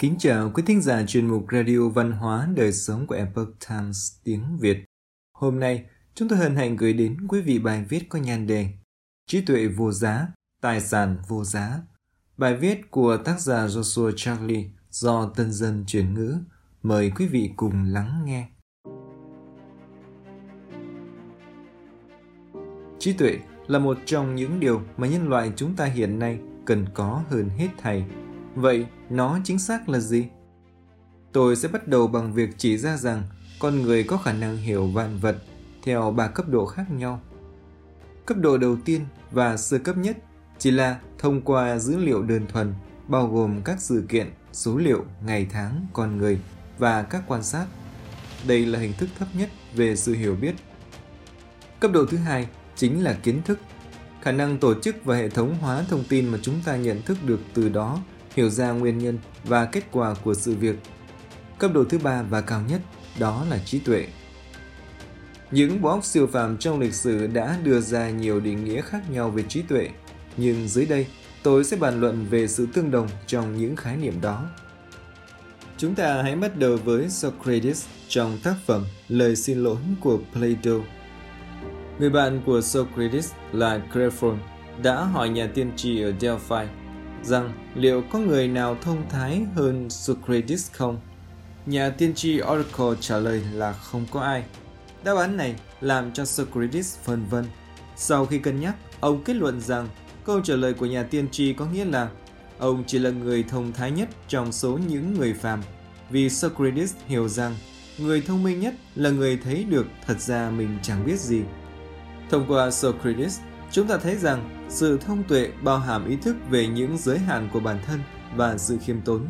Kính chào quý thính giả chuyên mục Radio Văn hóa Đời Sống của Epoch Times tiếng Việt. Hôm nay, chúng tôi hân hạnh gửi đến quý vị bài viết có nhan đề Trí tuệ vô giá, tài sản vô giá. Bài viết của tác giả Joshua Charlie do Tân Dân chuyển ngữ. Mời quý vị cùng lắng nghe. Trí tuệ là một trong những điều mà nhân loại chúng ta hiện nay cần có hơn hết thảy. Vậy, nó chính xác là gì? Tôi sẽ bắt đầu bằng việc chỉ ra rằng con người có khả năng hiểu vạn vật theo 3 cấp độ khác nhau. Cấp độ đầu tiên và sơ cấp nhất chỉ là thông qua dữ liệu đơn thuần, bao gồm các sự kiện, số liệu, ngày tháng, con người và các quan sát. Đây là hình thức thấp nhất về sự hiểu biết. Cấp độ thứ hai chính là kiến thức, khả năng tổ chức và hệ thống hóa thông tin mà chúng ta nhận thức được từ đó, hiểu ra nguyên nhân và kết quả của sự việc. Cấp độ thứ ba và cao nhất đó là trí tuệ. Những bộ óc siêu phàm trong lịch sử đã đưa ra nhiều định nghĩa khác nhau về trí tuệ, nhưng dưới đây tôi sẽ bàn luận về sự tương đồng trong những khái niệm đó. Chúng ta hãy bắt đầu với Socrates trong tác phẩm Lời xin lỗi của Plato. Người bạn của Socrates là Crephon đã hỏi nhà tiên tri ở Delphi rằng liệu có người nào thông thái hơn Socrates không? Nhà tiên tri Oracle trả lời là không có ai. Đáp án này làm cho Socrates phân vân. Sau khi cân nhắc, ông kết luận rằng câu trả lời của nhà tiên tri có nghĩa là ông chỉ là người thông thái nhất trong số những người phàm, vì Socrates hiểu rằng người thông minh nhất là người thấy được thật ra mình chẳng biết gì. Thông qua Socrates, chúng ta thấy rằng sự thông tuệ bao hàm ý thức về những giới hạn của bản thân và sự khiêm tốn.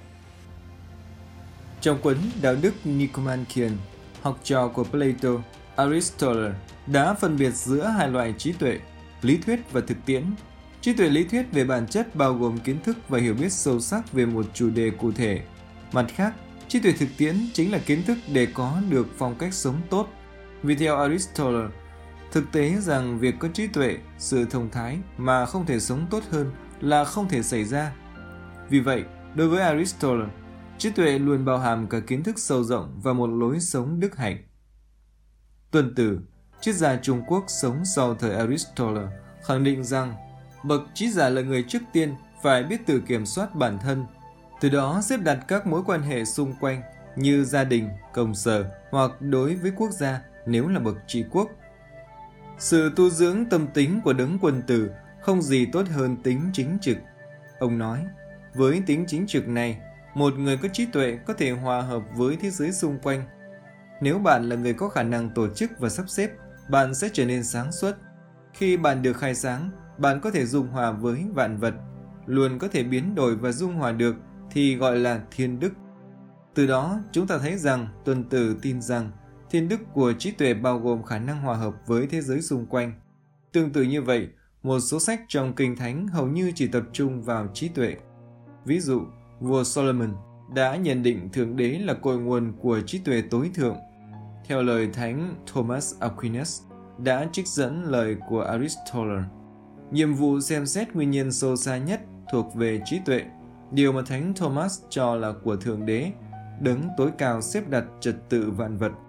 Trong cuốn Đạo đức Nicomachean, học trò của Plato, Aristotle đã phân biệt giữa hai loại trí tuệ, lý thuyết và thực tiễn. Trí tuệ lý thuyết về bản chất bao gồm kiến thức và hiểu biết sâu sắc về một chủ đề cụ thể. Mặt khác, trí tuệ thực tiễn chính là kiến thức để có được phong cách sống tốt. Vì theo Aristotle, thực tế rằng việc có trí tuệ, sự thông thái mà không thể sống tốt hơn là không thể xảy ra. Vì vậy, đối với Aristotle, trí tuệ luôn bao hàm cả kiến thức sâu rộng và một lối sống đức hạnh. Tuần Tử, triết gia Trung Quốc sống sau thời Aristotle, khẳng định rằng bậc trí giả là người trước tiên phải biết tự kiểm soát bản thân, từ đó xếp đặt các mối quan hệ xung quanh như gia đình, công sở hoặc đối với quốc gia nếu là bậc trị quốc. Sự tu dưỡng tâm tính của đấng quân tử không gì tốt hơn tính chính trực. Ông nói, với tính chính trực này, một người có trí tuệ có thể hòa hợp với thế giới xung quanh. Nếu bạn là người có khả năng tổ chức và sắp xếp, bạn sẽ trở nên sáng suốt. Khi bạn được khai sáng, bạn có thể dung hòa với vạn vật, luôn có thể biến đổi và dung hòa được thì gọi là thiên đức. Từ đó, chúng ta thấy rằng Tuần Tử tin rằng thiên đức của trí tuệ bao gồm khả năng hòa hợp với thế giới xung quanh. Tương tự như vậy, một số sách trong Kinh Thánh hầu như chỉ tập trung vào trí tuệ. Ví dụ, vua Solomon đã nhận định Thượng Đế là cội nguồn của trí tuệ tối thượng. Theo lời Thánh Thomas Aquinas đã trích dẫn lời của Aristotle, nhiệm vụ xem xét nguyên nhân sâu xa nhất thuộc về trí tuệ, điều mà Thánh Thomas cho là của Thượng Đế, đấng tối cao xếp đặt trật tự vạn vật.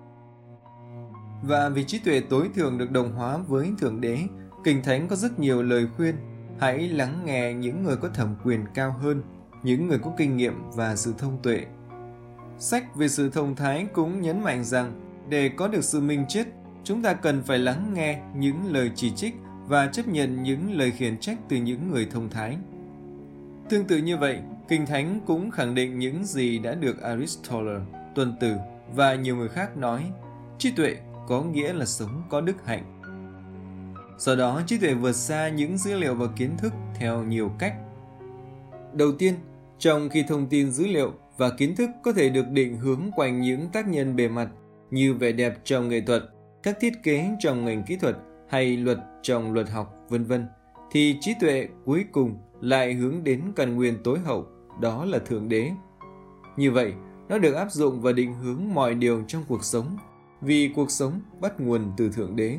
Và vì trí tuệ tối thượng được đồng hóa với Thượng Đế, Kinh Thánh có rất nhiều lời khuyên hãy lắng nghe những người có thẩm quyền cao hơn, những người có kinh nghiệm và sự thông tuệ. Sách về sự thông thái cũng nhấn mạnh rằng để có được sự minh triết, chúng ta cần phải lắng nghe những lời chỉ trích và chấp nhận những lời khiển trách từ những người thông thái. Tương tự như vậy, Kinh Thánh cũng khẳng định những gì đã được Aristotle, Tuần Tử và nhiều người khác nói. Trí tuệ có nghĩa là sống có đức hạnh. Do đó, trí tuệ vượt xa những dữ liệu và kiến thức theo nhiều cách. Đầu tiên, trong khi thông tin dữ liệu và kiến thức có thể được định hướng quanh những tác nhân bề mặt như vẻ đẹp trong nghệ thuật, các thiết kế trong ngành kỹ thuật hay luật trong luật học, v.v., thì trí tuệ cuối cùng lại hướng đến căn nguyên tối hậu, đó là Thượng Đế. Như vậy, nó được áp dụng và định hướng mọi điều trong cuộc sống, vì cuộc sống bắt nguồn từ Thượng Đế.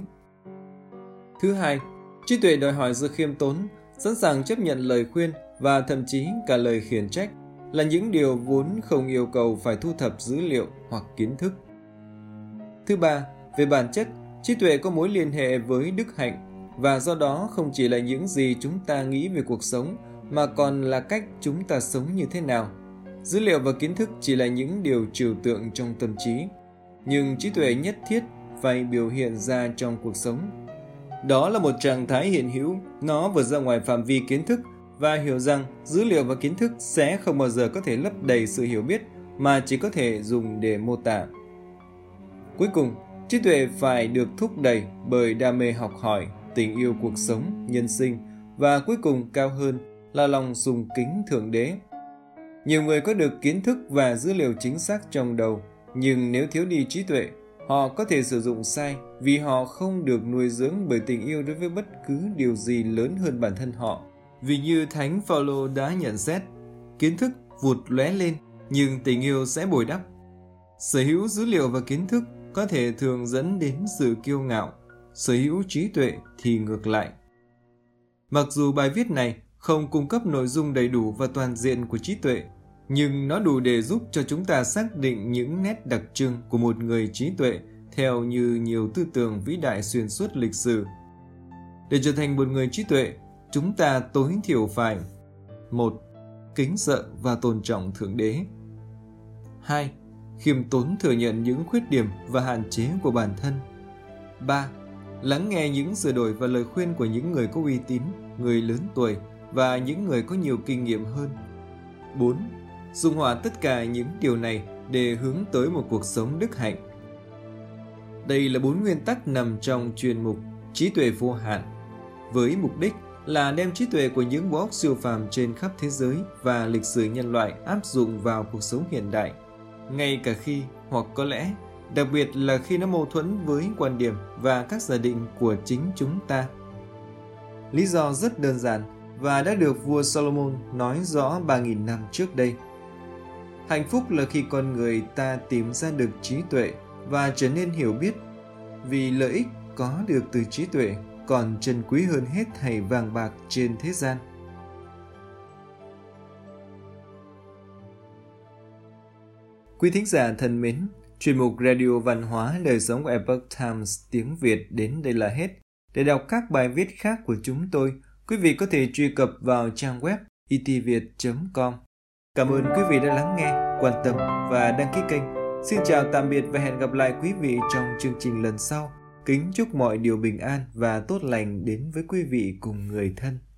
Thứ hai, trí tuệ đòi hỏi sự khiêm tốn, sẵn sàng chấp nhận lời khuyên và thậm chí cả lời khiển trách. là những điều vốn không yêu cầu phải thu thập dữ liệu hoặc kiến thức. Thứ ba, về bản chất, trí tuệ có mối liên hệ với đức hạnh, và do đó không chỉ là những gì chúng ta nghĩ về cuộc sống, mà còn là cách chúng ta sống như thế nào. Dữ liệu và kiến thức chỉ là những điều trừu tượng trong tâm trí, nhưng trí tuệ nhất thiết phải biểu hiện ra trong cuộc sống. Đó là một trạng thái hiện hữu, nó vượt ra ngoài phạm vi kiến thức và hiểu rằng dữ liệu và kiến thức sẽ không bao giờ có thể lấp đầy sự hiểu biết mà chỉ có thể dùng để mô tả. Cuối cùng, trí tuệ phải được thúc đẩy bởi đam mê học hỏi, tình yêu cuộc sống, nhân sinh và cuối cùng cao hơn là lòng sùng kính Thượng Đế. Nhiều người có được kiến thức và dữ liệu chính xác trong đầu, nhưng nếu thiếu đi trí tuệ, họ có thể sử dụng sai vì họ không được nuôi dưỡng bởi tình yêu đối với bất cứ điều gì lớn hơn bản thân họ. Vì như Thánh Phaolô đã nhận xét, kiến thức vụt lóe lên, nhưng tình yêu sẽ bồi đắp. Sở hữu dữ liệu và kiến thức có thể thường dẫn đến sự kiêu ngạo, sở hữu trí tuệ thì ngược lại. Mặc dù bài viết này không cung cấp nội dung đầy đủ và toàn diện của trí tuệ, nhưng nó đủ để giúp cho chúng ta xác định những nét đặc trưng của một người trí tuệ theo như nhiều tư tưởng vĩ đại xuyên suốt lịch sử. Để trở thành một người trí tuệ, chúng ta tối thiểu phải: 1. Kính sợ và tôn trọng Thượng Đế. 2. Khiêm tốn thừa nhận những khuyết điểm và hạn chế của bản thân. 3. Lắng nghe những sửa đổi và lời khuyên của những người có uy tín, người lớn tuổi và những người có nhiều kinh nghiệm hơn. 4. Dung hòa tất cả những điều này để hướng tới một cuộc sống đức hạnh. Đây là 4 nguyên tắc nằm trong chuyên mục Trí tuệ vô hạn, với mục đích là đem trí tuệ của những bộ óc siêu phàm trên khắp thế giới và lịch sử nhân loại áp dụng vào cuộc sống hiện đại, ngay cả khi, hoặc có lẽ, đặc biệt là khi nó mâu thuẫn với quan điểm và các giả định của chính chúng ta. Lý do rất đơn giản và đã được vua Solomon nói rõ 3.000 năm trước đây. Hạnh phúc là khi con người ta tìm ra được trí tuệ và trở nên hiểu biết, vì lợi ích có được từ trí tuệ còn trân quý hơn hết thảy vàng bạc trên thế gian. Quý thính giả thân mến, chuyên mục Radio Văn hóa Đời sống của Epoch Times tiếng Việt đến đây là hết. Để đọc các bài viết khác của chúng tôi, quý vị có thể truy cập vào trang web itviet.com. Cảm ơn quý vị đã lắng nghe, quan tâm và đăng ký kênh. Xin chào tạm biệt và hẹn gặp lại quý vị trong chương trình lần sau. Kính chúc mọi điều bình an và tốt lành đến với quý vị cùng người thân.